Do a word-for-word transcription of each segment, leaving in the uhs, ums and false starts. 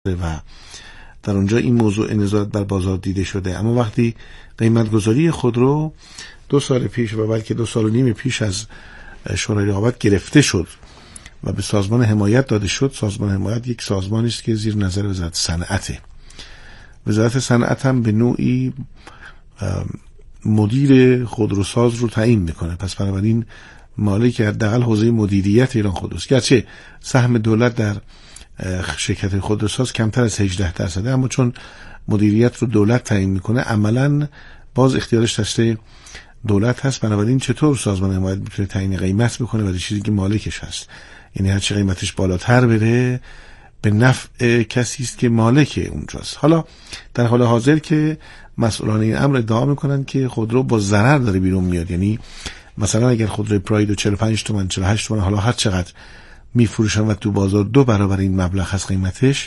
و در اونجا این موضوع نظارت بر بازار دیده شده. اما وقتی قیمت گذاری خودرو دو سال پیش و بلکه دو سال و نیم پیش از شورای رقابت گرفته شد و به سازمان حمایت داده شد، سازمان حمایت یک سازمانی است که زیر نظر وزارت صنعته. وزارت صنعت هم به نوعی مدیر خودروساز رو تعیین میکنه، پس بنابراین مالک حداقل حوزه مدیریت ایران خودروست. گرچه سهم دولت در شرکت خودروساز کمتر از هجده درصده، اما چون مدیریت رو دولت تعیین میکنه عملاً باز اختیارش دست دولت هست. بنابراین چطور سازمان حمایت میتونه تعیین قیمت بکنه برای چیزی که مالکش هست؟ یعنی هر چه قیمتش بالاتر بره به نفع کسی است که مالک اونجاست. حالا در حال حاضر که مسئولان این امر ادعا میکنن که خودرو با ضرر داره بیرون میاد، یعنی مثلا اگر خودروی پراید چهل و پنج تومن چهل و هشت تومن حالا هر چقدر میفروشن و تو بازار دو برابر این مبلغ هست قیمتش،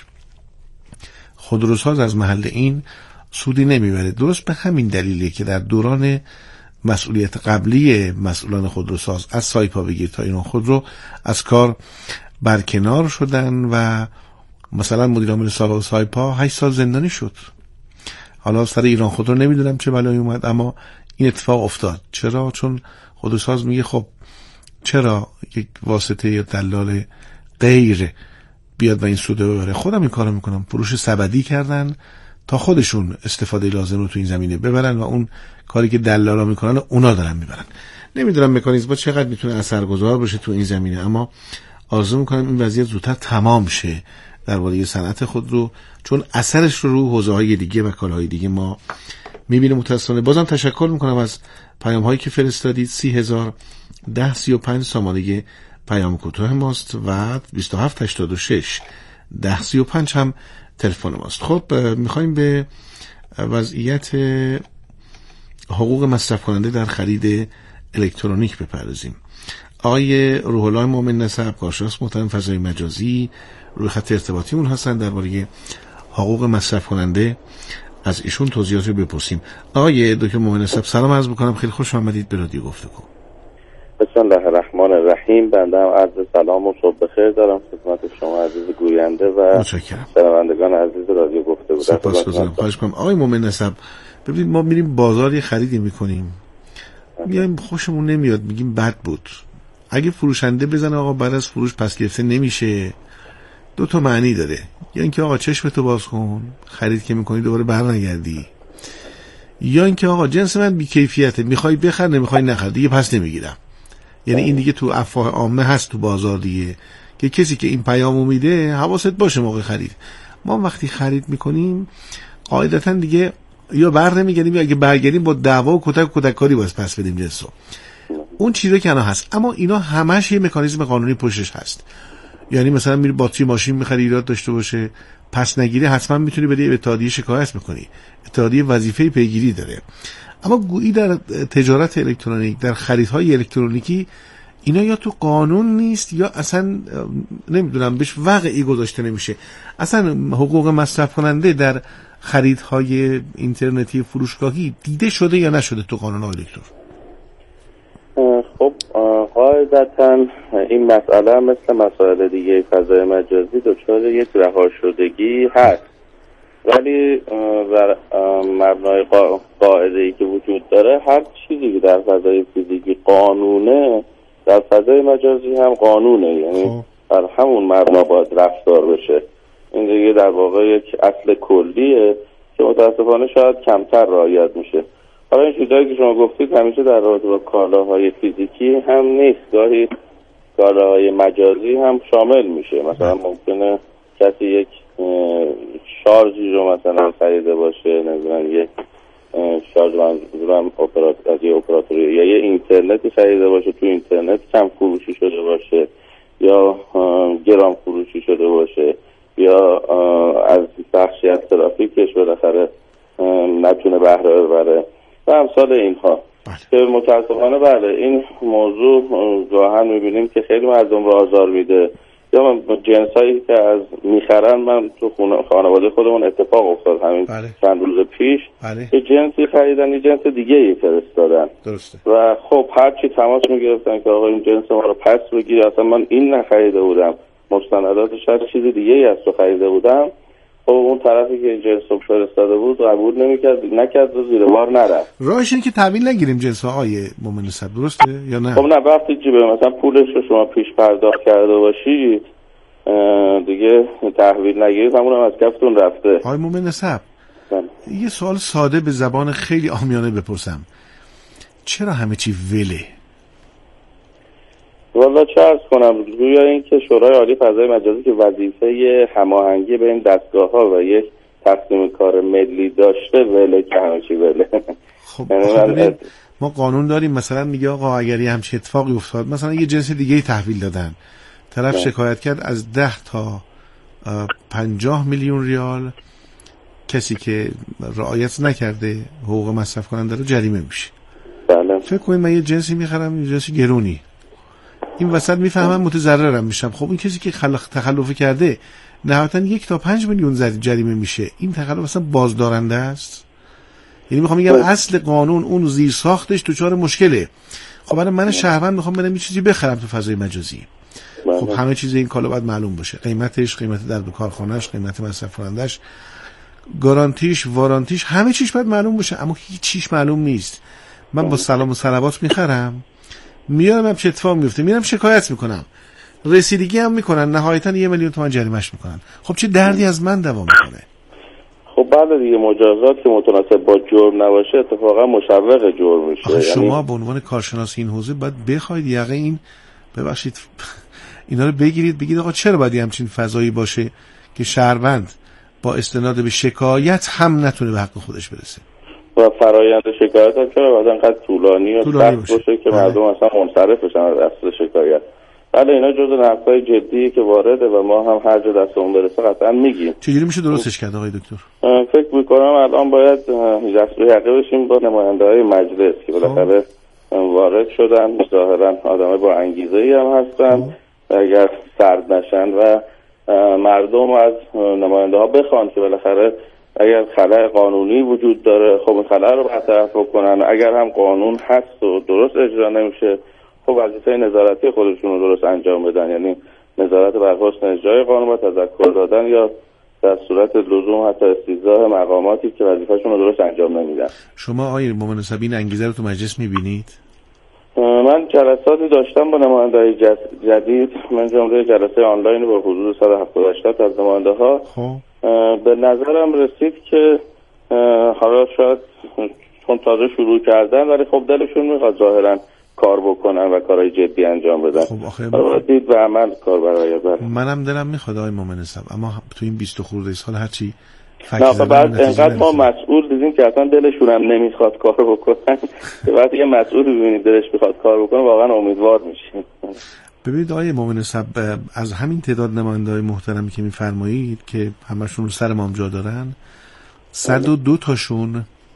خودروساز از محل این سودی نمیبره. درست به همین دلیله که در دوران مسئولیت قبلی مسئولان خودروساز از سایپا بگیر تا ایران خودرو از کار برکنار شدن و مثلا مدیر عامل سابق سایپا هشت سال زندانی شد. حالا سر ایران خودرو نمیدونم چه بلایی اومد، اما این اتفاق افتاد. چرا؟ چون خودروساز میگه خب چرا یک واسطه یا دلال غیر بیاد و این سوده ببره، خودم این کارو میکنم. فروش سبدی کردن تا خودشون استفاده لازم رو تو این زمینه ببرن و اون کاری که دلالا میکنن اونا دارن میبرن. نمیدونم مکانیزم چقدر میتونه اثرگذار باشه تو این زمینه، اما آرزو میکنم این وضعیت زودتر تمام شه درباره صنعت خودرو، چون اثرش رو رو حوزه‌های دیگه و کالاهای دیگه ما میبینیم. متأسفانه بازم تشکر میکنم از پیام هایی که فرستادید. سی هزار ده سی و پنج سامانه پیام کوتاه ماست و بیست و هفت هشتاد و شش ده سی و پنج هم تلفن ماست. خب میخوایم به وضعیت حقوق مصرف کننده در خرید الکترونیک بپردازیم. آقای روح الله مومن نسب، کارشناس محترم فضای مجازی، روی خط ارتباطیمون هستن. درباره حقوق مصرف کننده از ایشون توضیحات رو بپرسیم. آقای دکتر مومن نسب سلام عرض می‌کنم، خیلی خوش آمدید به رادیو گفتگو. بسم الله الرحمن الرحیم. بنده هم عرض سلام و صبح بخیر دارم خدمت شما عزیز گوینده و شنوندگان عزیز رادیو گفتگو. سپاسگزارم. خواهش می‌کنم. آقای مومن نسب، ببینید ما میریم بازار یه خریدی می‌کنیم، میایم خوشمون نمیاد، میگیم بد بود. اگه فروشنده بزنه آقا بعد از فروش پس گرفته نمیشه، دو تا معنی داره. یا اینکه آقا چشمتو باز کن، خرید که میکنی دوباره برنگردی، یا اینکه آقا جنس من بی کیفیته، میخوای بخر نمیخوای نخر، دیگه پس نمیگیرم. یعنی این دیگه تو افواه عامه هست تو بازار دیگه، که کسی که این پیامو میده حواست باشه موقع خرید. ما وقتی خرید میکنیم قاعدتا دیگه یا بر نمیگردیم، یا اگه برگردیم با دعوا و کتک و کتککاری باز پس بدیم جنسو. اون چیزی که الان هست، اما اینا همش یه مکانیزم قانونی پشتش هست. یعنی مثلا میری باتری ماشین میخری ایراد داشته باشه، پس نگیری، حتما میتونی بری به اتحادیه شکایت میکنی. اتحادیه وظیفه پیگیری داره. اما گویی در تجارت الکترونیک، در خریدهای الکترونیکی، اینا یا تو قانون نیست یا اصلا نمیدونم بهش وقعی گذاشته نمیشه. اصلا حقوق مصرف کننده در خریدهای اینترنتی فروشگاهی دیده شده یا نشده تو قانون الکترونیک؟ خب قاعدتا این مسئله مثل مسائل دیگه فضای مجازی دچار یک رها شدگی هست، ولی بر مبنای قاعده‌ای که وجود داره هر چیزی که در فضای فیزیکی قانونه در فضای مجازی هم قانونه، یعنی بر همون مبنا باید رفتار بشه. این دیگه در واقع یک اصل کلیه که متاسفانه شاید کمتر رعایت میشه. حالا این چیزایی که شما گفتید همیشه در رابطه با کالاهای فیزیکی هم نیست، گاهی کالاهای مجازی هم شامل میشه. مثلا ممکنه کسی یک شارژی رو مثلا خریده باشه، نمیدونم یک شارژ منظورم اپراتور از یه اپراتوری یا یه اینترنتی خریده باشه، تو اینترنت کم فروشی شده باشه یا گران فروشی شده باشه، یا از بخشی از ترافیکش بالاخره نتونه بهره ببره و امثال اینها. که متاسفانه بله این موضوع گاهن میبینیم که خیلی مردم رو آزار میده. یا من جنسایی که از میخرن، من تو خانواده خودمون اتفاق افتاد همین بله. چند روز پیش بله. یه جنسی خریدن یه جنس دیگه ای فرستادن. درسته. و خب هرچی تماس میگرفتن که آقا این جنس ما رو پس بگیر، اصلا من این نخریده بودم، مستنداتش هر چیز دیگه ای از تو خریده بودم. خب اون طرفی که جنس رو فرستاده بود قبول نمیکرد، نکرد و زیر بار نرفت. راهش اینه که تحویل نگیریم جنس آقای مومن صب، درسته یا نه؟ خب نه، وقتی جیبه مثلا پولش رو شما پیش پرداخت کرده باشید دیگه تحویل نگیرید، همون هم از کفتون رفته. آقای مومن صب، یه سوال ساده به زبان خیلی عامیانه بپرسم، چرا همه چی وله؟ والا چه عرض کنم، روی این که شورای عالی فضای مجازی که وظیفه هماهنگی بین دستگاه ها و یک تقسیم کار ملی داشته، وله که همه چی وله. خب من... ما قانون داریم مثلا میگه آقا اگر یه همچین اتفاقی افتاد، مثلا یه جنس دیگه تحویل دادن، طرف شکایت کرد، از ده تا پنجاه میلیون ریال کسی که رعایت نکرده حقوق مصرف کننده رو جریمه میشه. بله. فکر کنید من یه جنسی میخرم، یه جنسی گرونی، این وسط میفهمم متضررم میشم، خب این کسی که خلق تخلف کرده نهایتا یک تا پنج میلیون جریمه میشه، این تخلف اصلا بازدارنده است. یعنی میخوام بگم اصل قانون اون زیر ساختش دچار مشکله. خب برای من شهروند میخوام برم یه چیزی بخرم تو فضای مجازی، خب همه چیز این کالا باید معلوم باشه، قیمتش، قیمت در کارخانه‌اش، قیمت مصرف کنندش، گارانتیش، وارانتیش، همه چیش باید معلوم باشه، اما هیچ چیش معلوم نیست. من با سلام و صلوات میخرم، میارم هم چه اتفاق میفته، میرم شکایت میکنم، رسیدگی هم میکنن، نهایتا یه میلیون تومان جریمه‌اش میکنن. خب چه دردی از من دوام میکنه؟ خب بعد دیگه مجازات که متناسب با جرم نباشه اتفاقا مشوق جرم میشه. یعنی شما به عنوان کارشناس این حوزه باید بخواید یقه این ببخشید اینا رو بگیرید، بگید آقا چرا باید همچین فضایی باشه که شهروند با استناد به شکایت هم نتونه به حق خودش برسه و فرایند شکایت هم چرا باید انقدر طولانی و سخت باشه, باشه که مردم اصلا منصرف بشن از اصل شکایت. بله اینا جزء نقص‌های جدی که وارده و ما هم هر جا دستمون برسه قطعا میگیم. چجوری میشه درستش کرد آقای دکتر؟ فکر میکنم الان باید دست به یقه بشیم با نماینده‌های مجلس که بالاخره وارد شدن، ظاهرا آدمای با انگیزه‌ای هم هستن، اگر سرد نشن و مردم از نماینده ها بخوان که بالاخره اگر خلأ قانونی وجود داره خب خلأ رو برطرف بکنن، اگر هم قانون هست و درست اجرا نمیشه خب وظیفه نظارتی خودشون رو درست انجام بدن، یعنی نظارت بر حسن اجرای قانون و تذکر دادن یا در صورت لزوم حتی استیضاح مقاماتی که وظیفه‌شون رو درست انجام نمیدن. شما آقای مومن صب این انگیزه رو تو مجلس میبینید؟ من جلساتی داشتم با نماینده‌های جدید، من جمله جلسه آنلاین با حدود صد و هفتاد هشتاد از نماینده‌ها. خب به نظرم رسید که حالا شاید چون تازه شروع کردن ولی خب دلشون میخواد ظاهرا کار بکنن و کارهای جدی انجام بدن. خب آخه دید و عمل کار برای بر منم دلم میخواد آقای مومن صب، اما تو این بیست خورده سال هرچی نه بعد انقدر ما مسئول دیدیم که اصلا دلشون هم نمیخواد کار بکنن که وقتی یه مسئول ببینید دلش میخواد کار بکنه واقعا امیدوار میشیم. ببینید آقای مومن صب، از همین تعداد نماینده‌های محترمی که میفرمایید که همشون رو سر ما جا دارن، صد و دو تاشون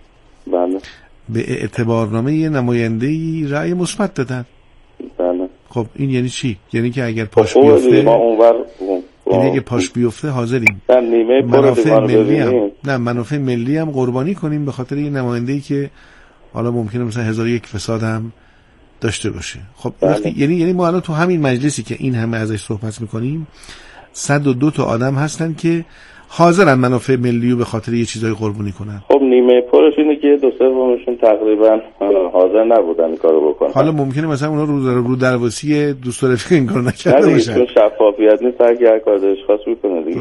بله به اعتبارنامه یه نماینده‌ای رأی مثبت دادن. بله خب این یعنی چی؟ یعنی که اگر پاش بیفته ما اونور یعنی اگه پاش بیفته حاضریم نیمه منافع ملی هم نه منافع ملی هم قربانی کنیم به خاطر یه نماینده‌ای که حالا ممکنه مثلا هزار یک فساد هم داشته باشه. خب وقتی یعنی یعنی ما الان تو همین مجلسی که این همه ازش صحبت میکنیم صد و دو تا آدم هستن که حاضرن منافع ملی رو به خاطر یه چیزای قربانی کنن. خب نیمه پرش اینه که دو سومشون تقریبا حاضر نبودن این کارو بکنن. حالا ممکنه مثلا اونا رو رو درواسی دوست رفیق این کارو نکرده باشن. چون شفافیت نیست، هر کار دلش خواست میکنه دیگه.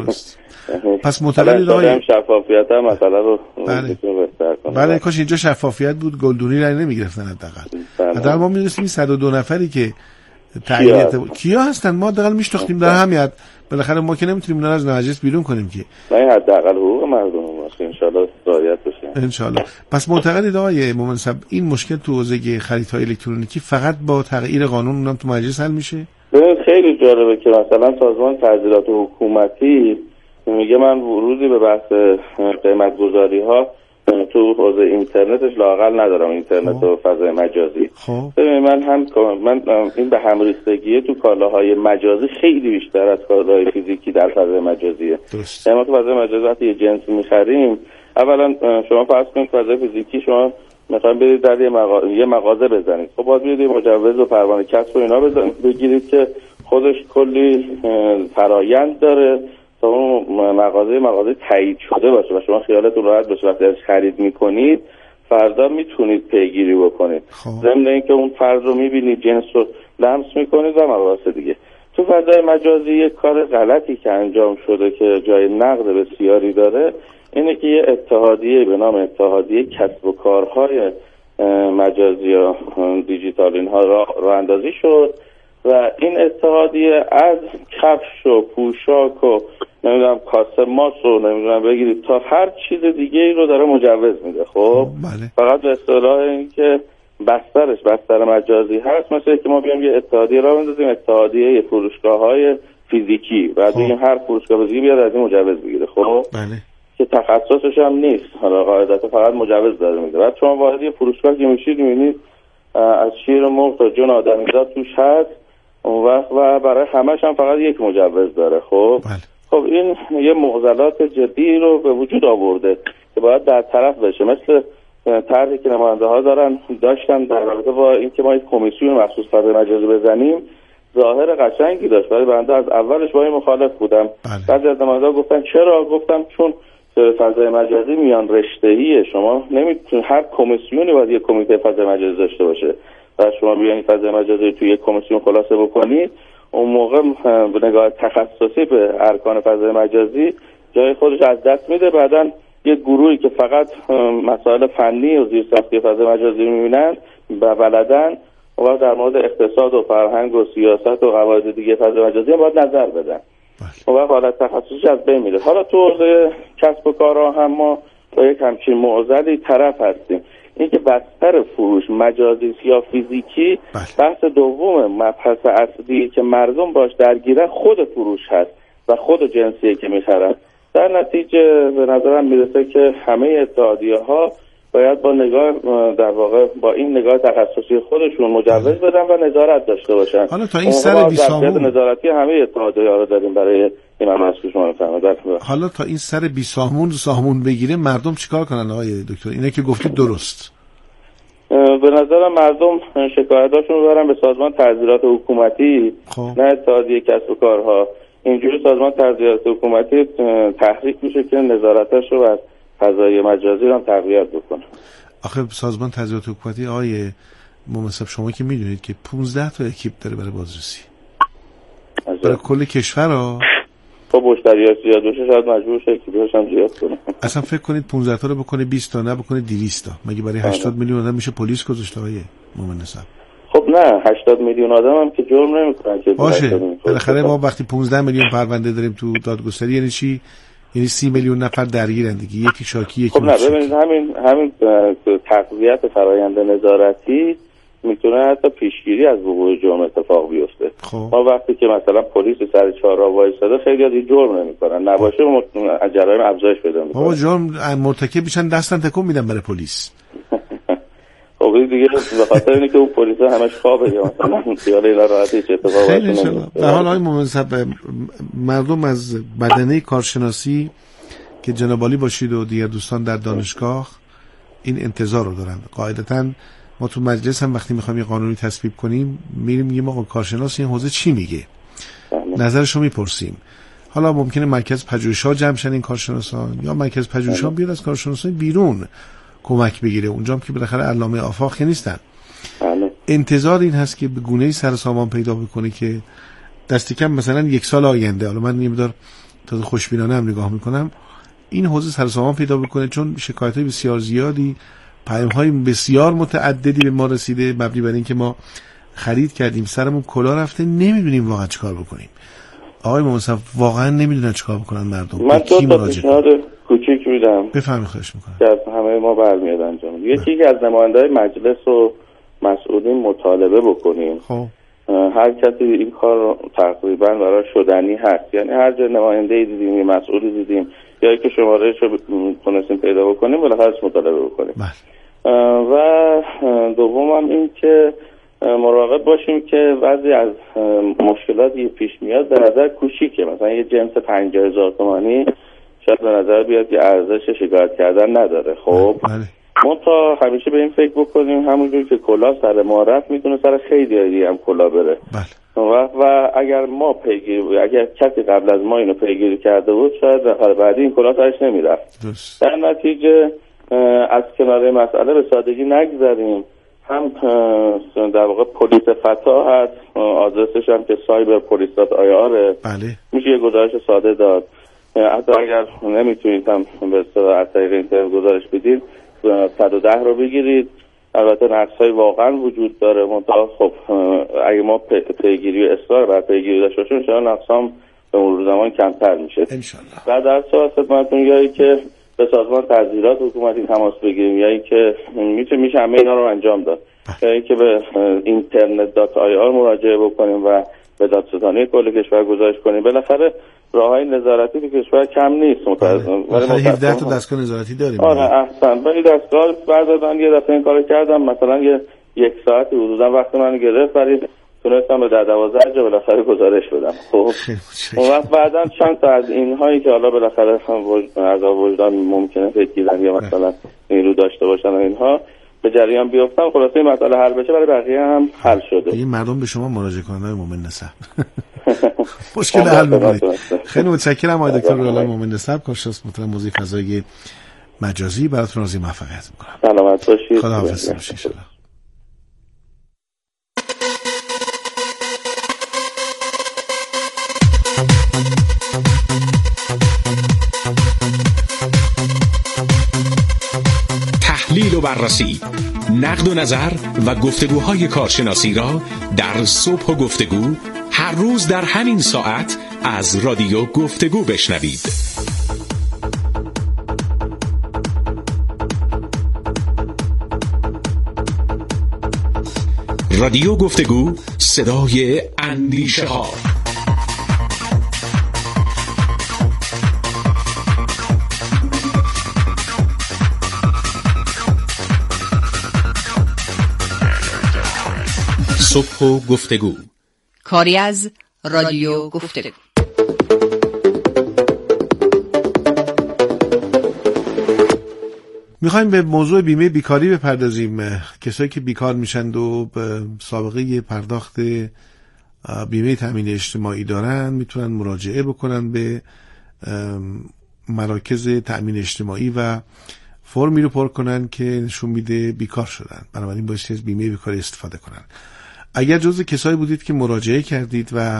پس معتقدید آقای شفافیت هم مثلا رو بله بله کاش اینجا شفافیت بود گلدونی رای نمیگرفتن حداقل. حداقل ما میدونستیم این صد و دو نفری که تایید کیا هستن ما حداقل میشناختیم در همیت. بالاخره ما که نمیتونیم اونا از مجلس بیرون کنیم که نه حداقل حقوق مردم باشه ان شاء الله رعایت بشه ان شاء الله. پس معتقدید آقای مومن صب این مشکل تو حوزه خریدهای الکترونیکی فقط با تغییر قانون اونم تو مجلس حل میشه؟ خیلی جالبه که مثلا سازمان تعدیلات حکومتی میگه من ورودی به بحث قیمت گذاری ها تو حوزه اینترنتش لااقل ندارم، اینترنت و فضای مجازی. خب من هم من این به همریستگی تو کالاهای مجازی خیلی بیشتر از کالاهای فیزیکی در فضای مجازیه. درست. ما تو فضای مجازی وقتی یه جنس می‌خریم اولا شما فرض کنید فضای فیزیکی شما مثلا برید در یه مغازه یه مغازه بزنید، خب باید برید مجوز و پروانه کسب و اینا بزنید بگیرید که خودش کلی فرایند داره تا اون مغازه مغازه تایید شده باشه و شما خیالتون راحت باشه وقتی ازش خرید میکنید فردا میتونید پیگیری بکنید. ضمن اینکه اون فرد رو میبینید، جنس رو لمس میکنید و مباحث دیگه. تو فضای مجازی یک کار غلطی که انجام شده که جای نقد بسیاری داره اینه که یه اتحادیه به نام اتحادیه کسب و کارهای مجازی و دیجیتال اینها راه اندازی شد و این اتحادیه از کفش و پوشاک و نمیدونم کاسه ماس و نمیدونم بگیرید تا هر چیز دیگه ای رو داره مجوز میده. خب بله. فقط به اصطلاح این که بسترش بستر مجازی هست، مثلا که ما بیام یه اتحادیه راه بندازیم، اتحادیه فروشگاه‌های فیزیکی، بعد خب. بگیم هر فروشگاه فیزیکی بیاد از این مجوز بگیره. خب بله. که تخصصش هم نیست، حالا قاعدتا فقط مجوز داره میده. بعد شما وارد یه فروشگاه که میشید میبینید از شیر مرغ تا جون آدمیزاد توش هست، اون وقت و برای همش هم فقط یک مجوز داره. خب بله. خب این یه معضلات جدی رو به وجود آورده که باید در طرف بشه، مثل طرحی که نماینده ها دارن داشتن در رابطه با اینکه ما یک کمیسیون مخصوص فضای مجازی بزنیم. ظاهر قشنگی داشت ولی بنده از اولش با این مخالف بودم. بعضی از نماینده ها گفتن چرا؟ گفتم چون فضای مجازی میان رشته‌ایه، شما نمیتونید هر کمیسیونی باید یک کمیته فضای مجازی داشته باشه و شما بیاین فضای مجازی توی یک کمیسیون خلاصه بکنید، اون موقع به نگاه تخصصی به ارکان فضای مجازی جای خودش از دست میده. بعداً یک گروهی که فقط مسائل فنی و زیرساختی فضای مجازی می‌بینن و بلدن و در مورد اقتصاد و فرهنگ و سیاست و قواعد دیگه فضای مجازی هم باید نظر بدن و حالت تخصصی از بین میره. حالا تو حوزه کسب و کارها هم ما با یک همچین معضلی طرف هستیم، اینکه بستر فروش مجازی یا فیزیکی بحث دوم مبحث اصلی که مردم باش درگیره خود فروش هست و خود جنسیه که میخرن. در نتیجه به نظرم میرسه که همه اتحادیه‌ها باید با نگاه در واقع با این نگاه تخصصی خودشون مجوز بدن و نظارت داشته باشن. حالا تا این سر بیسامون نظارتی همه اتحادیه‌ها رو داریم برای این مبحث که شما می‌فرمایید. حالا تا این سر بیسامون سامون بگیره مردم چیکار کنن آقای دکتر؟ اینه که گفتید درست. به نظرم مردم شکایتاشون رو برن به سازمان تعزیرات حکومتی، خب. نه اتحادیه کسب و کارها. اینجوری سازمان تعزیرات حکومتی تحریک میشه که نظارتش رو از فضای مجازی رو هم تقویت بکنه. آخه سازمان تعزیرات حکومتی آقای ممثل شما که میدونید که پانزده تا اکیپ داره برای بازرسی برای کل کشور ها. خب مشتریات زیاد بشه شاید مجبور شه اکیپش هم زیاد کنه. اصلا فکر کنید پانزده تا رو بکنه بیست تا، نه بکنه دویست تا. مگه برای هشتاد میلیون آدم میشه پلیس گذاشت آقای ممثل؟ خب نه، هشتاد میلیون آدم هم که جرم نمیکنن که باشه. بالاخره ما وقتی پانزده میلیون پرونده داریم تو دادگستری یعنی چی؟ یعنی سی میلیون نفر درگیرن دیگه، یکی شاکی یکی. خب نه ببینید همین همین تقویت فرآیند نظارتی میتونه حتی پیشگیری از وقوع جرم اتفاق بیفته. خب. ما وقتی که مثلا پلیس سر چهارراه وایساده خیلی از این جرم نمیکنن، نباشه جرایم افزایش پیدا میکنه. بابا جرم مرتکب میشن دستن تکون میدن برای پلیس. خب دیگه به خاطر اینه که اون پلیس همش خوابه یا مثلا خیال اینا راحتی چه اتفاقی نمیفته. در حال های ممثل مردم از بدنه کارشناسی که جناب عالی باشید و دیگر دوستان در دانشگاه این انتظار رو دارن. قاعدتاً ما تو مجلس هم وقتی میخوایم یه قانونی تصویب کنیم میریم میگیم آقا کارشناس این حوزه چی میگه، نظرش رو میپرسیم. حالا ممکنه مرکز پژوهش‌ها جمع شن این کارشناسان یا مرکز پژوهش‌ها بیاد از کارشناسان بیرون کمک بگیره، اونجا هم که بالاخره علامه آفاق که نیستن. بله. انتظار این هست که به گونه‌ای سر سامان پیدا بکنه که دست کم مثلا یک سال آینده، حالا من یه مقدار تازه خوشبینانه هم نگاه میکنم، این حوزه سر سامان پیدا بکنه، چون شکایت‌های بسیار زیادی، پیام‌های بسیار متعددی به ما رسیده مبنی بر اینکه ما خرید کردیم سرمون کلا رفته نمیدونیم واقعا چیکار بکنیم. آقای ممثل واقعا نمیدونن چیکار بکنن مردم. من دو تا پیشنهاد کوچیک میدم. بفرمایید خواهش میکنم. که همه ما برمیاد انجام. یکی که از نماینده‌های مجلس و مسئولین مطالبه بکنیم. خب هر کسی این کار تقریبا برای شدنی هست، یعنی هر جا نماینده‌ای دیدیم، مسئولی دیدیم یا که شماره‌اش رو تونستیم پیدا بکنیم بالاخره مطالبه بکنیم. بله. و دوم هم این که مراقب باشیم که بعضی از مشکلاتی پیش میاد به نظر کوچیکه، مثلا یه جنس پنجاه هزار تومانی شاید به نظر بیاد که ارزش شکایت کردن نداره. خب بله. ما تا همیشه به این فکر بکنیم همونجور که کلا سر ما رفت میتونه سر خیلی دیگه هم کلا بره. بله. و, و اگر ما پیگیری اگر کسی قبل از ما اینو پیگیری کرده بود شاید بعدی این کلاه سرش نمیرفت. در نتیجه از کنار مسئله به سادگی نگذاریم. هم در واقع پلیس فتا هست، آدرسش هم که سایبر پلیس دات آی آر. بله. میشه یه گزارش ساده داد. حتی اگر نمیتونید هم به اصطلاح از طریق اینترنت گزارش بدید صد و ده رو بگیرید. البته نقص‌های واقعا وجود داره، منتها خب اگه ما پیگیری و اصرار بر پیگیری داشته باشیم شاید نقصام به مرور زمان کمتر میشه ان شاء الله. بعد در سوال خدمتتون میگم که به سازمان تسهیلات حکومتی تماس بگیریم یا اینکه میشه میشه همه اینا رو انجام داد، یا اینکه به اینترنت دات آی آر مراجعه بکنیم و به دادستانی کل کشور گزارش کنیم. بالاخره راههای نظارتی تو کشور کم نیست متأسفانه. ولی هفده تا دستگاه نظارتی داریم. آره احسن. ولی دستگاه بعضی یه دفعه این کارو کردم، مثلا یه یک ساعتی حدودا وقت منو گرفت ولی تونستم به در دوازده جا بالاخره گزارش بدم. خب اون وقت بعداً چند تا از اینهایی که حالا بالاخره از وجدان ممکنه بگیرن یا مثلا این رو داشته باشن و اینها به جریان بیفتن، خلاصه این مسئله حل بشه برای بقیه هم حل شده. این مردم به شما مراجعه کنن مومن نسب مشکل حل می‌کنید. خیلی متشکرم آقای دکتر رولان مومن نسب، کارشناس محترم موضوع فضای مجازی. براتون آرزوی موفقیت می‌کنم. سلامت باشید. خداحافظ باشید ان شاءالله. تحلیل و بررسی، نقد و نظر و گفتگوهای کارشناسی را در صبح و گفتگو هر روز در همین ساعت از رادیو گفتگو بشنوید. رادیو گفتگو، صدای اندیشه ها. صبح و گفتگو، کاری از رادیو گفتگو. میخوایم به موضوع بیمه بیکاری بپردازیم. کسایی که بیکار میشند و به سابقه پرداخت بیمه تامین اجتماعی دارن میتونن مراجعه بکنن به مراکز تامین اجتماعی و فرمی رو پر کنن که نشون میده بیکار شدن، بنابراین باید از بیمه بیکاری استفاده کنن. اگر جزو کسایی بودید که مراجعه کردید و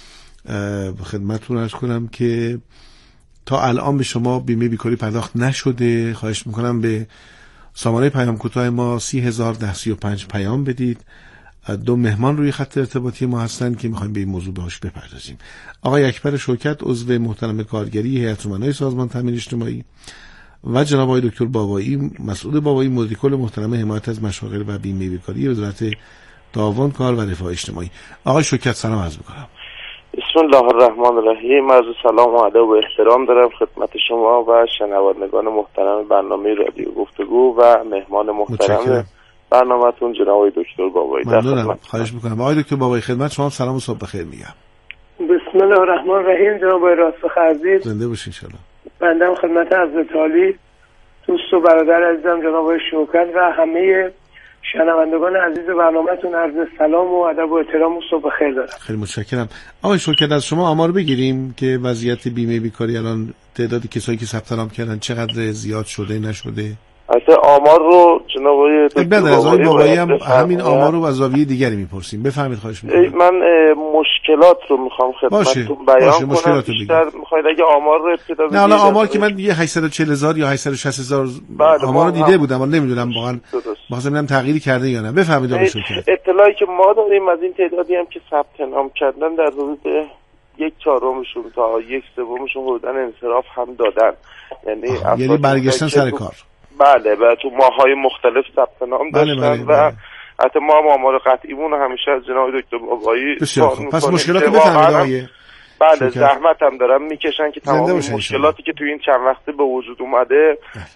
خدمتتون عرض کنم که تا الان به شما بیمه بیکاری پرداخت نشده، خواهش میکنم به سامانه پیام کوتاه ما سی هزار ده سی و پنج پیام بدید. دو مهمان روی خط ارتباطی ما هستن که میخوایم به این موضوع باهاش بپردازیم. آقای اکبر شوکت، عضو محترم کارگری هیئت امنای سازمان تامین اجتماعی، و جناب آقای دکتر بابایی، مسئول بابایی، مدیر کل محترم حمایت از مشاغل و بیمه بیکاری وزارت تعاون کار و رفاه اجتماعی. آقای شوکت سلام عرض می‌کنم. بسم الله الرحمن الرحیم. عرض سلام و ادب و احترام دارم خدمت شما و شنوندگان محترم برنامه رادیو گفتگو و مهمان محترم برنامه‌تون جناب آقای دکتر بابایی. ممنونم، خواهش می‌کنم. آقای دکتر بابایی خدمت شما سلام و صبح بخیر میگم. بسم الله الرحمن الرحیم. جناب آقای راستخ عزیز زنده باشین ان شاءالله. بنده خدمت حضرت عالی، دوست و برادر عزیزم جناب آقای شوکت و همه شنوندگان عزیز برنامه‌تون عرض سلام و ادب و احترام و صبح بخیر دارم. خیلی متشکرم. آقای شوکت از شما آمار بگیریم که وضعیت بیمه بیکاری الان تعداد کسایی که ثبت نام کردن چقدر زیاد شده نشده؟ اصلا آمار رو جناب آقای دکتر بابایی هم همین آمار رو از زاویه دیگری میپرسیم. بفرمایید خواهش می‌کنم. من مشکلات رو میخوام خدمتتون بیان باشه. کنم. بیشتر میخواید اگه آمار رو ابتدا نه حالا آمار که من یه هشتصد و چهل هزار یا هشتصد و شصت هزار آمار رو دیده بودم، ولی نمیدونم واقعا بخواستم ببینم تغییری کرده یا نه. بفرمایید آقای شوکت. اطلاعی که ما داریم از این تعدادی هم که ثبت نام کردن در حدود یک چهارمشون تا یک سومشون حدوداً انصراف هم دادن، یعنی یعنی برگشتن سر کار. بله و تو ماه‌های مختلف ثبت نام داشتن. بله بله بله. و حتی ما هم آمار قطعیمون همیشه از جناب دکتر بابایی پس مشکلات بفهمید آقای بله زحمت هم دارن میکشن که تمام مشکلاتی که توی این چند وقته به وجود اومده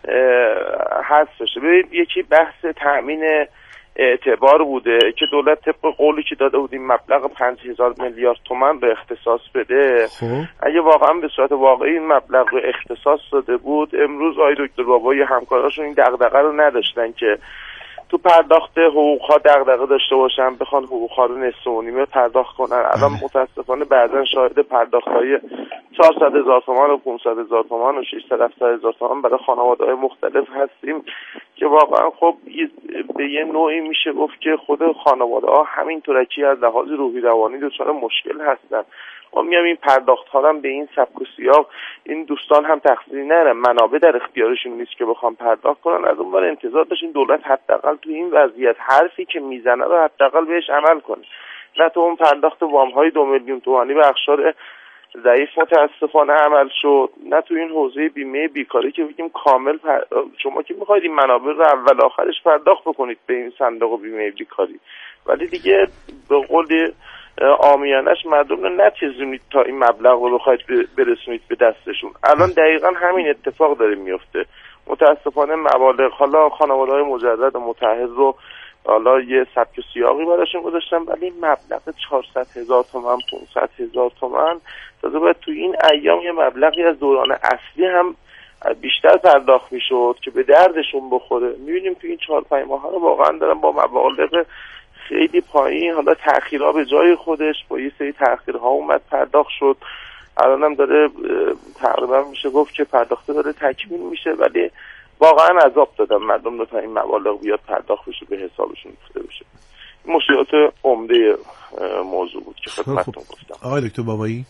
حذف بشه. ببینید یکی بحث تأمین اعتبار بوده که دولت طبق قولی که داده بود این مبلغ پنج هزار میلیارد تومان به اختصاص بده. خوب. اگه واقعا به صورت واقعی این مبلغ رو اختصاص داده بود، امروز آقای دکتر بابایی همکاراشون این دغدغه رو نداشتن که تو پرداخت حقوق ها دغدغه داشته باشن، بخوان حقوق ها رو نصف و نیمه پرداخت کنن. الان متاسفانه بعضا شاهد پرداخت های چهارصد هزار تومان و پانصد هزار تومان و ششصد هفتصد هزار تومان برای خانواده های مختلف هستیم که واقعا خب به یه نوعی میشه گفت که خود خانواده ها همینطورکی از لحاظ روحی روانی دچار مشکل هستن. ما میام این پرداخت ها هم به این سبک و سیاق، این دوستان هم تقصیری نرن، منابع در اختیارشون نیست که بخوام پرداخت کنن. از اون ور انتظار داشتیم دولت حداقل تو این وضعیت حرفی که میزنه رو حداقل بهش عمل کنه. نه تو اون پرداخت وام های دو میلیون تومانی به اقشار ضعیف متاسفانه عمل شد، نه تو این حوزه بیمه بیکاری که بگیم کامل پر... شما که میخواید این منابع رو اول آخرش پرداخت بکنید به این صندوق بیمه بیکاری، ولی دیگه به قول عامیانش مردم رو نچزونید تا این مبلغ رو بخواید برسونید به دستشون. الان دقیقا همین اتفاق داره میفته. متاسفانه مبالغ، حالا خانواده‌های مجرد و متعهد رو حالا یه سبک و سیاقی براشون گذاشتن، ولی مبلغ چهارصد هزار تومان پانصد هزار تومان تازه باید تو این ایام یه مبلغی از دوران اصلی هم بیشتر پرداخت میشد که به دردشون بخوره. میبینیم تو این چهار پنج ماه رو واقعا دارن با مبالغ خیلی پایین، حالا تأخیرها به جای خودش، با یه سری تأخیرها اومد پرداخت شد. الان هم داره تقریبا میشه گفت که پرداخته داره تکمیل میشه، ولی واقعا عذاب دادن مردم رو تا این مبالغ بیاد پرداخت بشه به حسابشون ریخته بشه. مشکلات عمده موضوع بود که خدمتتون گفتم. آقای دکتر بابایی.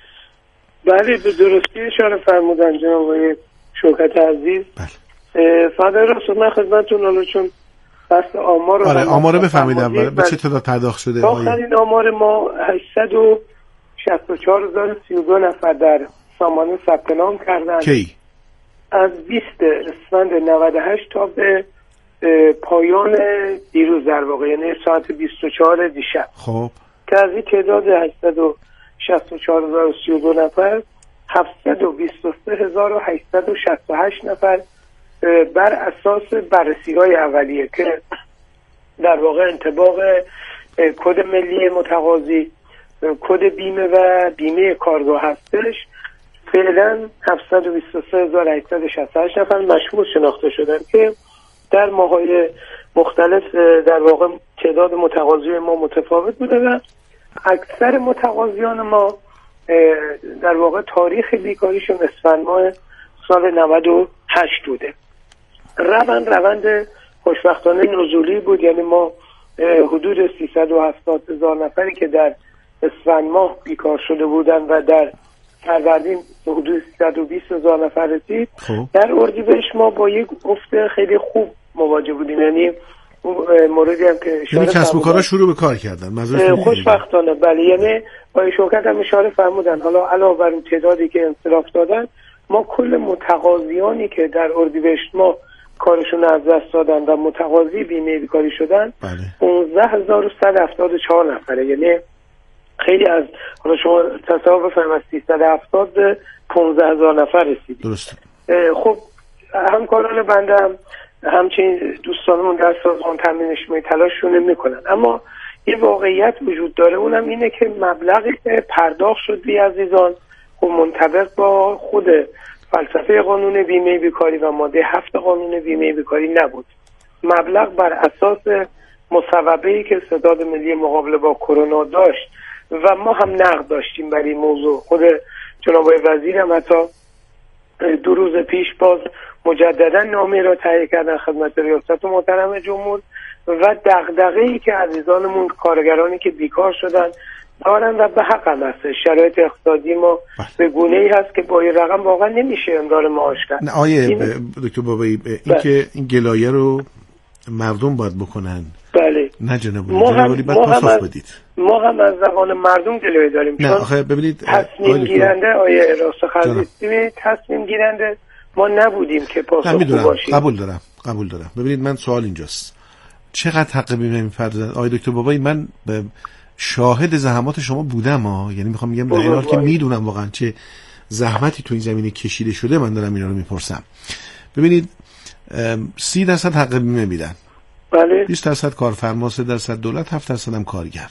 بله به درستی اشاره فرمودن جناب آقای شوکت عزیز. بله. فدای راست من خدمتتون حالا چون بس آمار آره آمار رو بفهمیدم به چه تعداد پرداخت شده. آخرین آمار ما هشتصد و شصت و چهار هزار و سی و دو نفر در سامانه ثبت نام کردن. کی؟ از بیست اسفند نود و هشت تا به پایان دیروز در واقع، یعنی ساعت بیست و چهار دیشب. خب که از این تعداد هشتصد و شصت و چهار هزار و سی و دو نفر هفتصد و بیست و سه هزار و هشتصد و شصت و هشت نفر بر اساس بررسی های اولیه که در واقع انطباق کد ملی متقاضی، کد بیمه و بیمه کارگاه هستش، فعلا هفتصد و بیست و سه هزار و هشتصد و شصت و هشت نفر مشمول شناخته شدن که در ماهای مختلف در واقع تعداد متقاضی ما متفاوت بوده و اکثر متقاضیان ما در واقع تاریخ بیکاریشون اسفند ماه سال نود و هشت بوده. روند روند خوشبختانه نزولی بود، یعنی ما حدود سیصد و هفتاد هزار نفری که در اسفند ماه بیکار شده بودن و در فروردین حدود سیصد و بیست هزار نفر رسید. در اردیبهشت ما با یک افت خیلی خوب مواجه بودیم، یعنی موردی هم که یعنی کسب و کارا شروع به کار کردن خوشبختانه. بله، یعنی آقای شوکت هم اشاره فرمودن حالا علاوه بر این تعدادی که انصراف دادن، ما کل متقاضیانی که در اردیبهشت ما کارشون از دست دادن و متقاضی بیمه بیکاری شدن پانزده هزار و صد و هفتاد و چهار نفره. یعنی خیلی از حالا شما تصور بفرمایید از سیصد و هفتاد به پانزده هزار نفر رسید. درست. خب همکاران بنده هم همچنین دوستانمون در سازمان تامین اجتماعی تلاششون میکنن، اما یه واقعیت وجود داره، اونم اینه که مبلغی که پرداخت شد بی عزیزان خب منطبق با خود فلسفه قانون بیمه بیکاری و ماده هفت قانون بیمه بیکاری نبود. مبلغ بر اساس مصوبه‌ای که ستاد ملی مقابله با کرونا داشت و ما هم نقد داشتیم برای این موضوع. خود جناب وزیر هم حتی دو روز پیش باز مجددا نامه را تهیه کردن خدمت ریاست محترم جمهور و دغدغه‌ای که عزیزانمون کارگرانی که بیکار شدن دارن و به حق هم هست. شرایط اقتصادی ما به گونه‌ای هست که با این رقم واقعا نمیشه امرار معاش کرد. نه آیه این... دکتر بابایی این که این گلایه رو مردم باید بکنن. بله. نه جناب ما هم ما هم از ما هم از زبان مردم گلایه داریم. نه آخه ببینید تصمیم گیرنده آیه راستخیزی تصمیم گیرنده ما نبودیم که پاسخگو باشیم. قبول دارم قبول دارم. ببینید من سوال اینجاست، چقدر حق بیمه می‌پردازن؟ آقای دکتر بابایی من به شاهد زحمات شما بودم ها، یعنی میخوام بگم در این حال که میدونم واقعا چه زحمتی تو این زمینه کشیده شده، من دارم اینا رو میپرسم. ببینید سی درصد حق بیمه میدن، بله، بیست درصد کارفرما، سه درصد دولت، هفت درصد هم کارگر،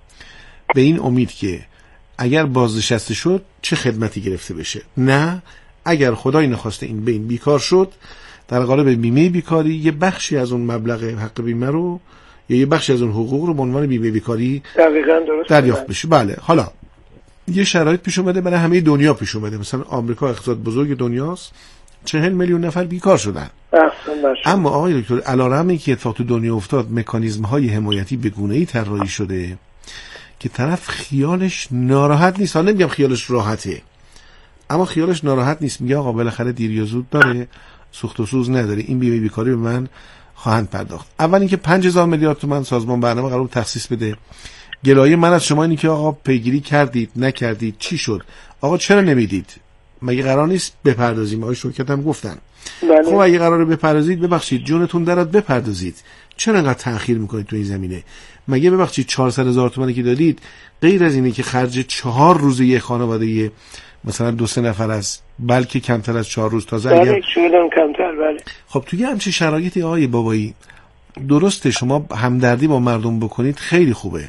به این امید که اگر بازنشسته شد چه خدمتی گرفته بشه. نه اگر خدای نخواسته این بین بیکار شد در قالب بیمه بیکاری یه بخشی از اون مبلغ حق بیمه رو یا یه بخشی از اون حقوق رو به عنوان بیمه بیکاری دقیقاً درست دریافت بشه. بله. حالا یه شرایط پیش اومده، برای همه دنیا پیش اومده. مثلا آمریکا اقتصاد بزرگ دنیاست، چهل میلیون نفر بیکار شدن. اما آقای دکتر علیرغم اینکه اتفاق تو دنیا افتاد، مکانیزم های حمایتی به گونه‌ای طراحی شده که طرف خیالش ناراحت نیست. حالا نمیگم خیالش راحته، اما خیالش ناراحت نیست. میگه آقا بالاخره دیر یا زود داره، سوخت و سوز نداره، این بیمه بیکاری به من خواهند پرداخت. اول اینکه پنج هزار میلیارد تومان سازمان برنامه قرار تخصیص بده. گلایه من از شما اینه که آقا پیگیری کردید نکردید، چی شد؟ آقا چرا نمیدید؟ مگه قرار نیست بپردازیم؟ آقای شوکت هم گفتن بله. خب اگه قراره بپردازید، ببخشید جونتون درات بپردازید. چرا انقدر تأخیر میکنید تو این زمینه؟ مگه ببخشید چهارصد هزار تومانی که دادید غیر از اینه که خرج چهار روز یه خانواده مثلا دو سه نفر است، بلکه کمتر از چهار روز تازه بله اگر... شدن کمتر. بله. خب توی همچین شرایطی آقای بابایی درسته شما همدردی با مردم بکنید، خیلی خوبه.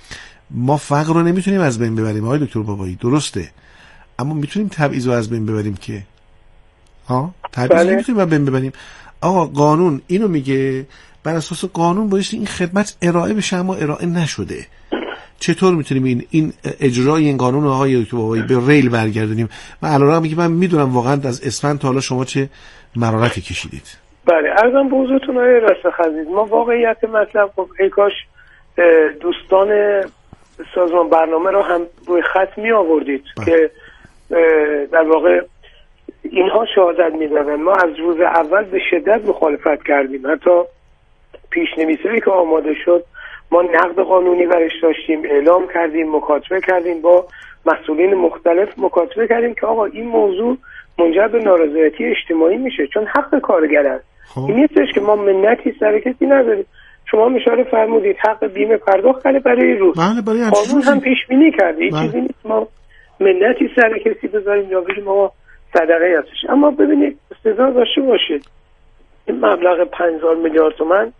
ما فقر رو نمیتونیم از بین ببریم آقای دکتر بابایی، درسته، اما میتونیم تبعیض رو از بین ببریم که ها تبعیض بله. نمیتونیم از بین ببریم. آقا قانون اینو میگه، بر اساس قانون باید این خدمت ارائه بشه، اما ارائه نشده. چطور میتونیم این این اجرای این قانون رو آقای دکتر بابایی به ریل برگردونیم؟ من علاوه بر من میدونم واقعا از اسفند تا حالا شما چه مرارتی کشیدید. بله عرضم به حضورتون آقای رستخیز، ما واقعیت مطلب خب ای کاش دوستان سازمان برنامه رو هم روی خط می آوردید که در واقع اینها شهادت می دادن. ما از روز اول به شدت مخالفت کردیم، حتی پیش‌نویسایی که آماده شد ما نقد قانونی برش داشتیم، اعلام کردیم، مکاتبه کردیم، با مسئولین مختلف مکاتبه کردیم که آقا این موضوع منجر به نارضایتی اجتماعی میشه، چون حق کارگر است. این نیستش که ما منتی سر کسی نداریم. شما اشاره فرمودید حق بیمه پرداخت کرده برای روز، قانون هم پیش بینی کرده، این چیزی نیست ما منتی سر کسی بذاریم یا بگیم ما صدقه هستش. اما ببینید استدلال داشته باشید، این مبلغ پنج هزار میلیارد تومان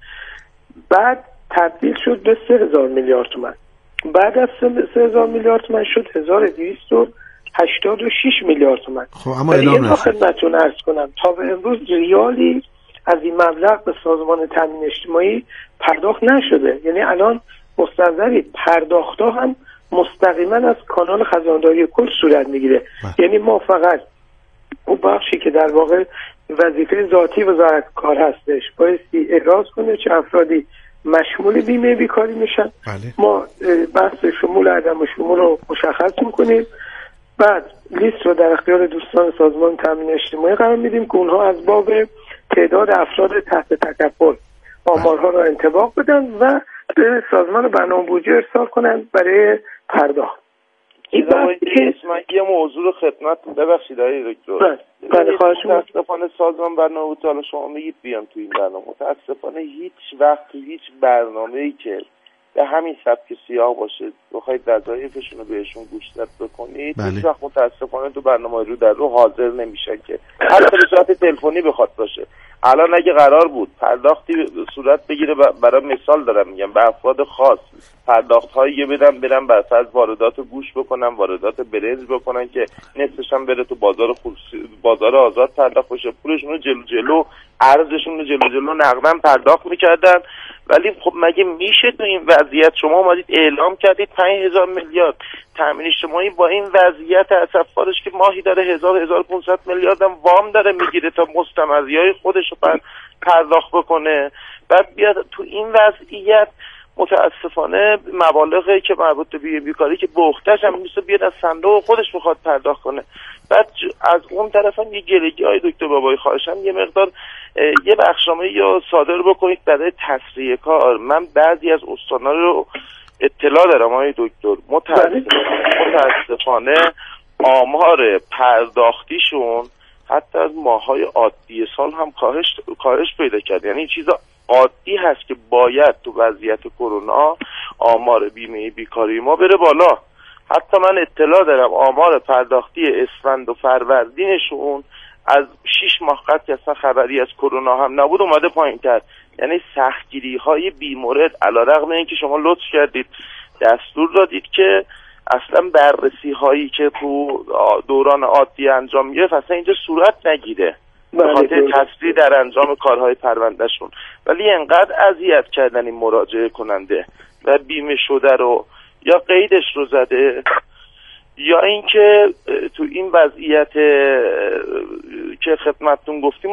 بعد تبدیل شد به سه هزار میلیارد تومان، بعد از سه هزار میلیارد تومان شد هزار و دویست و هشتاد و شش میلیارد تومان. خب اما اعلام نشد. خدمتتون عرض کنم تا به امروز ریالی از این مبلغ به سازمان تامین اجتماعی پرداخت نشده. یعنی الان مستحضرید پرداخت‌ها هم مستقیما از کانال خزانداری کل صورت میگیره. یعنی ما فقط اون بخشی که در واقع وظیفه ذاتی وزارت کار هستش بایستی احراز کنه چه افرادی مشمول بیمه بیکاری میشن. بله. ما بحث شمول عدم شمول رو مشخص میکنیم، بعد لیست رو در اختیار دوستان سازمان تامین اجتماعی قرار میدیم که اونها از باب تعداد افراد تحت تکفل آمارها رو انطباق بدن و به سازمان برنامه‌بودجه ارسال کنن برای پرداخت. این که من یه موضوع رو خدمت ببخشید آقای دکتر. بله خواهش می‌کنم. متأسفانه سازمان برنامه‌بودجه حالا شما میگید بیام تو این برنامه، متأسفانه هیچ وقت هیچ برنامه‌ای که به همین سبک سیاه باشه بخواید وظایفشون رو بهشون گوشزد بکنید بله. هیچ وقت متاسفانه تو برنامه رو در رو حاضر نمیشن که حتی به صورت تلفنی بخواد باشه. الان اگه قرار بود پرداختی صورت بگیره، برای مثال دارم میگم، به افراد خاص پرداخت هایی بدن برن بر فرض واردات گوش بکنن، واردات برنج بکنن که نصفش هم بره تو بازار خصوصی، بازار آزاد پرداخت بشه، پولشون رو جلو جلو ارزشون رو جلو جلو نقداً پرداخت میکردن. ولی خب مگه میشه تو این وضعیت شما اومدید اعلام کردید پنج هزار میلیارد تامین اجتماعی با این وضعیت اصفارش که ماهی داره هزار هزار و پانصد میلیارد هم وام داره میگیره تا مستمزیای خودش رو پرداخت بکنه، بعد بیاد تو این وضعیت متاسفانه مبالغی که مربوط به بیمه بیکاری که بختش هم نیست بیاد از صندوق خودش بخواد پرداخت کنه. بعد از اون طرف هم یه گلگی های دکتر بابایی خواهشم یه مقدار یه بخشنامه یا صادر بکنید برای تسریع کار. من بعضی از استانا رو اطلاع دارم آقای دکتر، متاسفانه متاسفانه آمار پرداختیشون حتی از ماهای عادی سال هم کاهش کاهش پیدا کرد. یعنی چیزا عادی هست که باید تو وضعیت کرونا آمار بیمه بیکاری ما بره بالا. حتی من اطلاع دارم آمار پرداختی اسفند و فروردینشون از شش ماه قبل که اصلا خبری از کرونا هم نبود اومده پایین تر. یعنی سختگیری های بیمورد علیرغم اینکه شما لطف کردید دستور دادید که اصلا بررسی هایی که تو دوران عادی انجام میگرفت اصلا اینجا صورت نگیره به خاطر حصری در انجام کارهای پروندهشون، ولی انقدر اذیت کردن این مراجعه کننده و بیمه شده رو یا قیدش رو زده یا اینکه تو این وضعیت که خدمتتون گفتیم